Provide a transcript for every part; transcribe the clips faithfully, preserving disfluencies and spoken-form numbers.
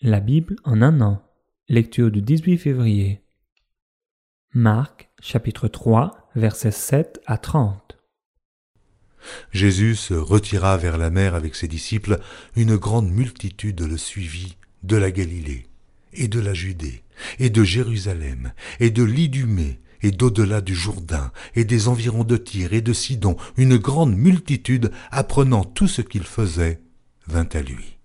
La Bible en un an. Lecture du dix-huit février. Marc, chapitre trois, versets sept à trente. Jésus se retira vers la mer avec ses disciples. Une grande multitude le suivit de la Galilée, et de la Judée, et de Jérusalem, et de l'Idumée, et d'au-delà du Jourdain, et des environs de Tyr et de Sidon. Une grande multitude, apprenant tout ce qu'il faisait, vint à lui.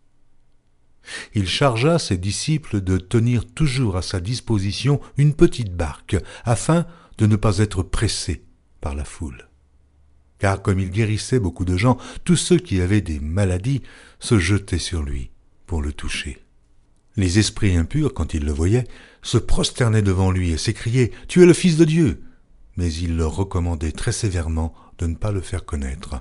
Il chargea ses disciples de tenir toujours à sa disposition une petite barque, afin de ne pas être pressés par la foule. Car comme il guérissait beaucoup de gens, tous ceux qui avaient des maladies se jetaient sur lui pour le toucher. Les esprits impurs, quand ils le voyaient, se prosternaient devant lui et s'écriaient « Tu es le Fils de Dieu !» Mais il leur recommandait très sévèrement de ne pas le faire connaître.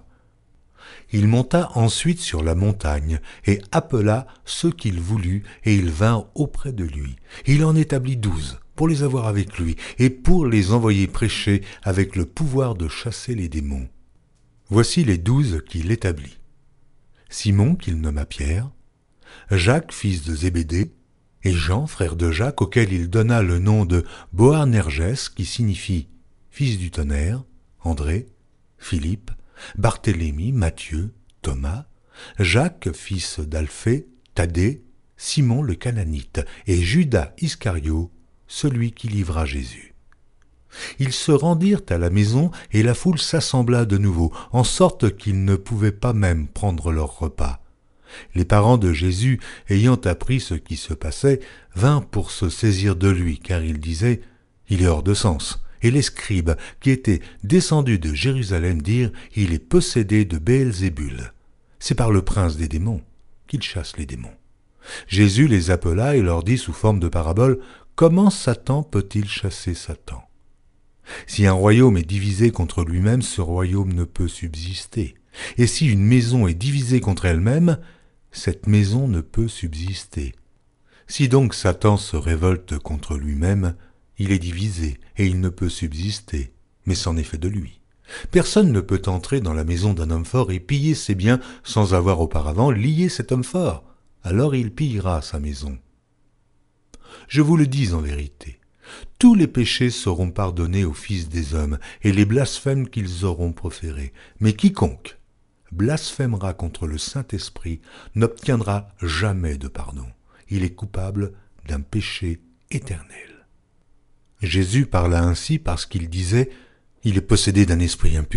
Il monta ensuite sur la montagne et appela ceux qu'il voulut, et ils vinrent auprès de lui. Il en établit douze pour les avoir avec lui et pour les envoyer prêcher avec le pouvoir de chasser les démons. Voici les douze qu'il établit. Simon, qu'il nomma Pierre, Jacques, fils de Zébédée, et Jean, frère de Jacques, auquel il donna le nom de Boanerges, qui signifie « fils du tonnerre », André, Philippe, Barthélemy, Matthieu, Thomas, Jacques, fils d'Alphée, Thaddée, Simon le Cananite, et Judas Iscario, celui qui livra Jésus. Ils se rendirent à la maison, et la foule s'assembla de nouveau, en sorte qu'ils ne pouvaient pas même prendre leur repas. Les parents de Jésus, ayant appris ce qui se passait, vinrent pour se saisir de lui, car ils disaient « Il est hors de sens ». Et les scribes, qui étaient descendus de Jérusalem, dirent « Il est possédé de Béelzébul ». C'est par le prince des démons qu'il chasse les démons. Jésus les appela et leur dit sous forme de parabole « Comment Satan peut-il chasser Satan ? Si un royaume est divisé contre lui-même, ce royaume ne peut subsister. Et si une maison est divisée contre elle-même, cette maison ne peut subsister. Si donc Satan se révolte contre lui-même, il est divisé et il ne peut subsister, mais c'en est fait de lui. Personne ne peut entrer dans la maison d'un homme fort et piller ses biens sans avoir auparavant lié cet homme fort. Alors il pillera sa maison. Je vous le dis en vérité, tous les péchés seront pardonnés aux fils des hommes et les blasphèmes qu'ils auront proférés. Mais quiconque blasphémera contre le Saint-Esprit n'obtiendra jamais de pardon. Il est coupable d'un péché éternel. Jésus parla ainsi parce qu'il disait « Il est possédé d'un esprit impur ».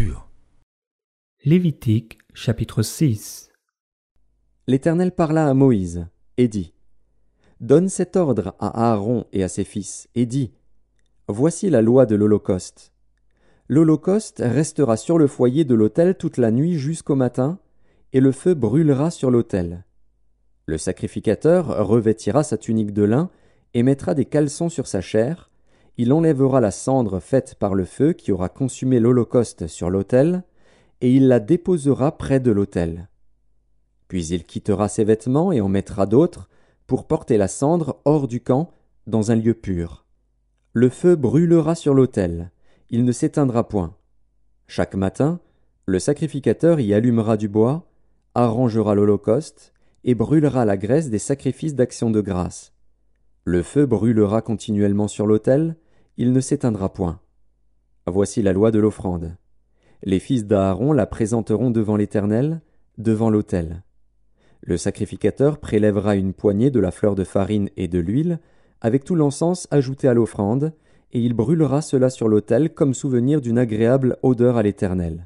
Lévitique, chapitre six. L'Éternel parla à Moïse et dit « Donne cet ordre à Aaron et à ses fils, et dis « Voici la loi de l'Holocauste. L'Holocauste restera sur le foyer de l'autel toute la nuit jusqu'au matin, et le feu brûlera sur l'autel. Le sacrificateur revêtira sa tunique de lin et mettra des caleçons sur sa chair. Il enlèvera la cendre faite par le feu qui aura consumé l'Holocauste sur l'autel, et il la déposera près de l'autel. Puis il quittera ses vêtements et en mettra d'autres, pour porter la cendre hors du camp, dans un lieu pur. Le feu brûlera sur l'autel, il ne s'éteindra point. Chaque matin, le sacrificateur y allumera du bois, arrangera l'Holocauste, et brûlera la graisse des sacrifices d'action de grâce. Le feu brûlera continuellement sur l'autel, il ne s'éteindra point. Voici la loi de l'offrande. Les fils d'Aaron la présenteront devant l'Éternel, devant l'autel. Le sacrificateur prélèvera une poignée de la fleur de farine et de l'huile, avec tout l'encens ajouté à l'offrande, et il brûlera cela sur l'autel comme souvenir d'une agréable odeur à l'Éternel.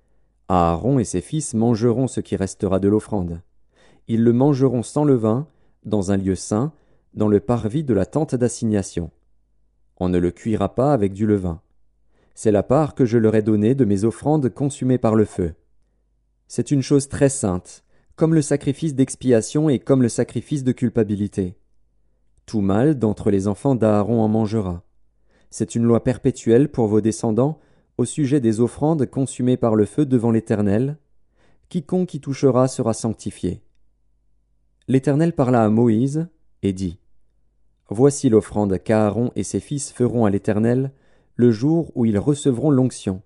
Aaron et ses fils mangeront ce qui restera de l'offrande. Ils le mangeront sans levain, dans un lieu saint, dans le parvis de la tente d'assignation. On ne le cuira pas avec du levain. C'est la part que je leur ai donnée de mes offrandes consumées par le feu. C'est une chose très sainte, comme le sacrifice d'expiation et comme le sacrifice de culpabilité. Tout mâle d'entre les enfants d'Aaron en mangera. C'est une loi perpétuelle pour vos descendants au sujet des offrandes consumées par le feu devant l'Éternel. Quiconque y touchera sera sanctifié. L'Éternel parla à Moïse et dit « Voici l'offrande qu'Aaron et ses fils feront à l'Éternel le jour où ils recevront l'onction.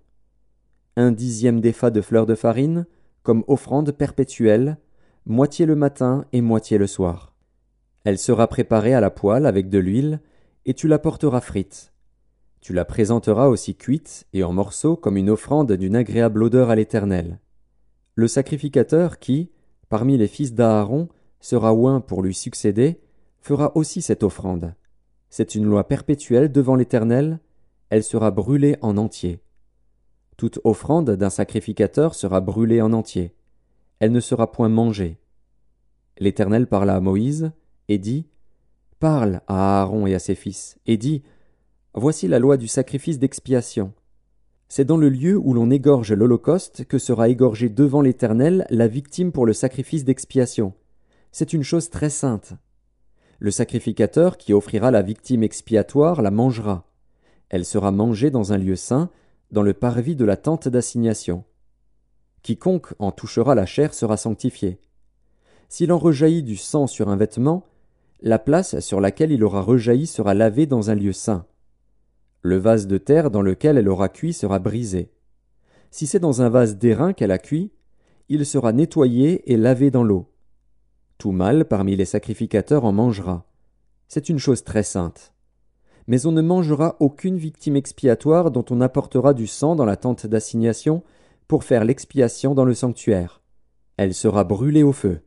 Un dixième d'épha de fleur de farine, comme offrande perpétuelle, moitié le matin et moitié le soir. Elle sera préparée à la poêle avec de l'huile, et tu la porteras frite. Tu la présenteras aussi cuite et en morceaux comme une offrande d'une agréable odeur à l'Éternel. Le sacrificateur qui, parmi les fils d'Aaron, sera oint pour lui succéder, fera aussi cette offrande. C'est une loi perpétuelle devant l'Éternel, elle sera brûlée en entier. Toute offrande d'un sacrificateur sera brûlée en entier. Elle ne sera point mangée. L'Éternel parla à Moïse, et dit, « Parle à Aaron et à ses fils, et dis, Voici la loi du sacrifice d'expiation. C'est dans le lieu où l'on égorge l'holocauste que sera égorgée devant l'Éternel la victime pour le sacrifice d'expiation. C'est une chose très sainte. Le sacrificateur qui offrira la victime expiatoire la mangera. Elle sera mangée dans un lieu saint, dans le parvis de la tente d'assignation. Quiconque en touchera la chair sera sanctifié. S'il en rejaillit du sang sur un vêtement, la place sur laquelle il aura rejailli sera lavée dans un lieu saint. Le vase de terre dans lequel elle aura cuit sera brisé. Si c'est dans un vase d'airain qu'elle a cuit, il sera nettoyé et lavé dans l'eau. Tout mâle parmi les sacrificateurs en mangera. C'est une chose très sainte. Mais on ne mangera aucune victime expiatoire dont on apportera du sang dans la tente d'assignation pour faire l'expiation dans le sanctuaire. Elle sera brûlée au feu.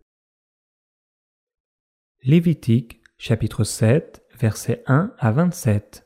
Lévitique, chapitre sept, versets un à vingt-sept.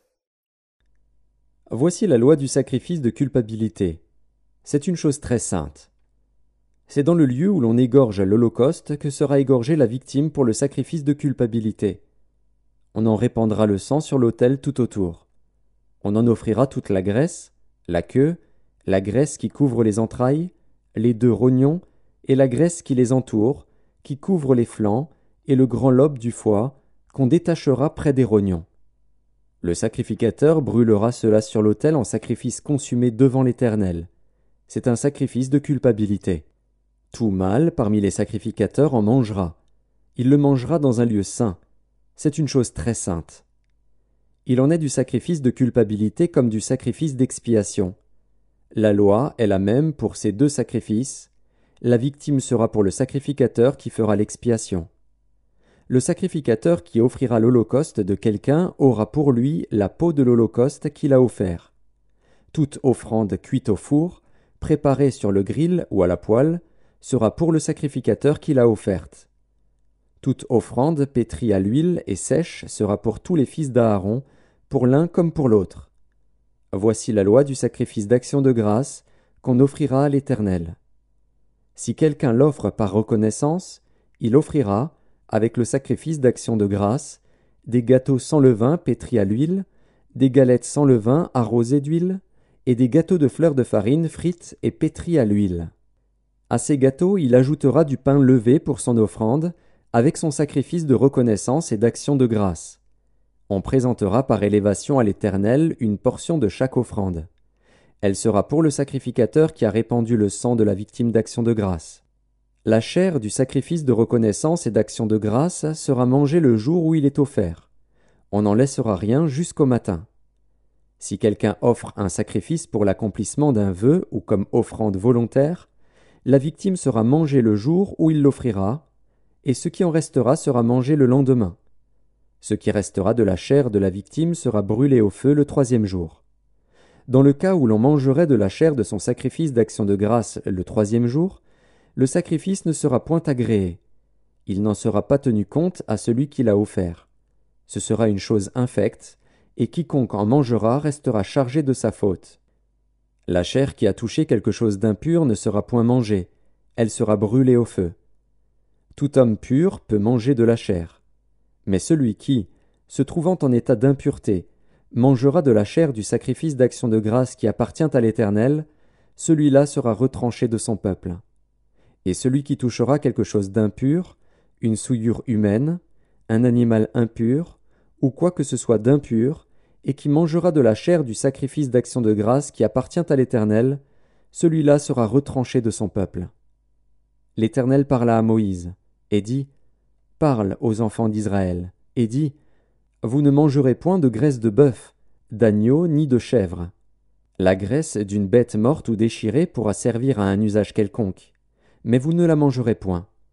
Voici la loi du sacrifice de culpabilité. C'est une chose très sainte. C'est dans le lieu où l'on égorge l'holocauste que sera égorgée la victime pour le sacrifice de culpabilité. On en répandra le sang sur l'autel tout autour. On en offrira toute la graisse, la queue, la graisse qui couvre les entrailles, les deux rognons et la graisse qui les entoure, qui couvre les flancs, et le grand lobe du foie, qu'on détachera près des rognons. Le sacrificateur brûlera cela sur l'autel en sacrifice consumé devant l'Éternel. C'est un sacrifice de culpabilité. Tout mâle parmi les sacrificateurs en mangera. Il le mangera dans un lieu saint. C'est une chose très sainte. Il en est du sacrifice de culpabilité comme du sacrifice d'expiation. La loi est la même pour ces deux sacrifices. La victime sera pour le sacrificateur qui fera l'expiation. Le sacrificateur qui offrira l'holocauste de quelqu'un aura pour lui la peau de l'holocauste qu'il a offert. Toute offrande cuite au four, préparée sur le grill ou à la poêle, sera pour le sacrificateur qui l'a offerte. Toute offrande pétrie à l'huile et sèche sera pour tous les fils d'Aaron, pour l'un comme pour l'autre. Voici la loi du sacrifice d'action de grâce qu'on offrira à l'Éternel. Si quelqu'un l'offre par reconnaissance, il offrira, avec le sacrifice d'action de grâce, des gâteaux sans levain pétris à l'huile, des galettes sans levain arrosées d'huile, et des gâteaux de fleurs de farine frites et pétris à l'huile. À ces gâteaux, il ajoutera du pain levé pour son offrande, avec son sacrifice de reconnaissance et d'action de grâce. On présentera par élévation à l'Éternel une portion de chaque offrande. Elle sera pour le sacrificateur qui a répandu le sang de la victime d'action de grâce. La chair du sacrifice de reconnaissance et d'action de grâce sera mangée le jour où il est offert. On n'en laissera rien jusqu'au matin. Si quelqu'un offre un sacrifice pour l'accomplissement d'un vœu ou comme offrande volontaire, la victime sera mangée le jour où il l'offrira, et ce qui en restera sera mangé le lendemain. Ce qui restera de la chair de la victime sera brûlé au feu le troisième jour. Dans le cas où l'on mangerait de la chair de son sacrifice d'action de grâce le troisième jour, le sacrifice ne sera point agréé. Il n'en sera pas tenu compte à celui qui l'a offert. Ce sera une chose infecte, et quiconque en mangera restera chargé de sa faute. La chair qui a touché quelque chose d'impur ne sera point mangée, elle sera brûlée au feu. Tout homme pur peut manger de la chair. Mais celui qui, se trouvant en état d'impureté, mangera de la chair du sacrifice d'action de grâce qui appartient à l'Éternel, celui-là sera retranché de son peuple. Et celui qui touchera quelque chose d'impur, une souillure humaine, un animal impur, ou quoi que ce soit d'impur, et qui mangera de la chair du sacrifice d'action de grâce qui appartient à l'Éternel, celui-là sera retranché de son peuple. L'Éternel parla à Moïse, et dit, « Parle aux enfants d'Israël, et dis, Vous ne mangerez point de graisse de bœuf, d'agneau ni de chèvre. La graisse d'une bête morte ou déchirée pourra servir à un usage quelconque, mais vous ne la mangerez point.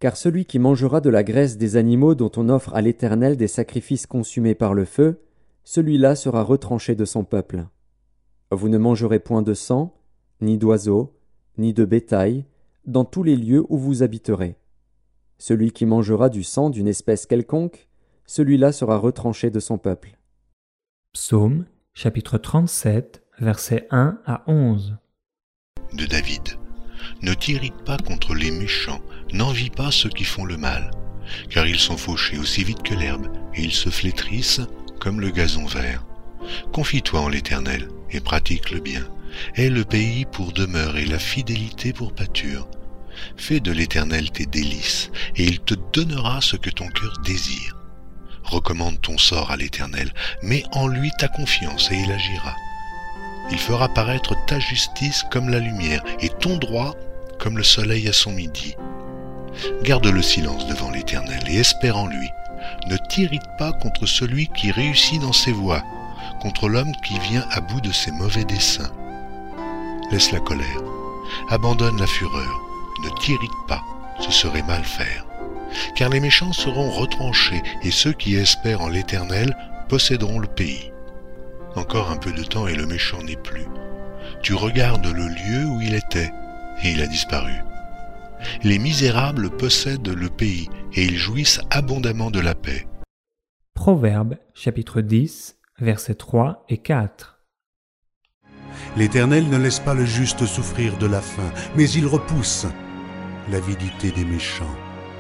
Car celui qui mangera de la graisse des animaux dont on offre à l'Éternel des sacrifices consumés par le feu, celui-là sera retranché de son peuple. Vous ne mangerez point de sang, ni d'oiseaux, ni de bétail, dans tous les lieux où vous habiterez. Celui qui mangera du sang d'une espèce quelconque, celui-là sera retranché de son peuple. Psaume, chapitre trente-sept, versets un à onze. De David. Ne t'irrite pas contre les méchants, n'envie pas ceux qui font le mal, car ils sont fauchés aussi vite que l'herbe, et ils se flétrissent comme le gazon vert. Confie-toi en l'Éternel, et pratique le bien. Aie le pays pour demeure et la fidélité pour pâture. Fais de l'Éternel tes délices, et il te donnera ce que ton cœur désire. Recommande ton sort à l'Éternel, mets en lui ta confiance et il agira. Il fera paraître ta justice comme la lumière et ton droit comme le soleil à son midi. Garde le silence devant l'Éternel et espère en lui. Ne t'irrite pas contre celui qui réussit dans ses voies, contre l'homme qui vient à bout de ses mauvais desseins. Laisse la colère, abandonne la fureur, ne t'irrite pas, ce serait mal faire. Car les méchants seront retranchés et ceux qui espèrent en l'Éternel posséderont le pays. Encore un peu de temps et le méchant n'est plus. Tu regardes le lieu où il était, et il a disparu. Les misérables possèdent le pays, et ils jouissent abondamment de la paix. Proverbes, chapitre dix, versets trois et quatre. L'Éternel ne laisse pas le juste souffrir de la faim, mais il repousse l'avidité des méchants.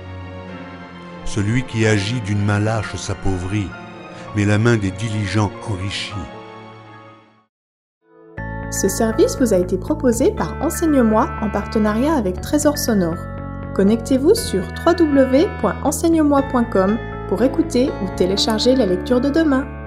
Celui qui agit d'une main lâche s'appauvrit, mais la main des diligents enrichit. Ce service vous a été proposé par Enseigne-moi en partenariat avec Trésor Sonore. Connectez-vous sur w w w point enseigne moi point com pour écouter ou télécharger la lecture de demain.